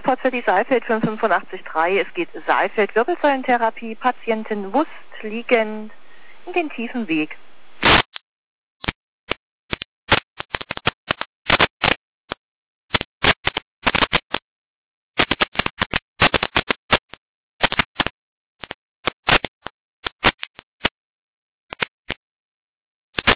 Jackpot für die Saalfeld 585.3. Es geht Saalfeld Wirbelsäulentherapie, Patientin Wust liegend in den tiefen Weg.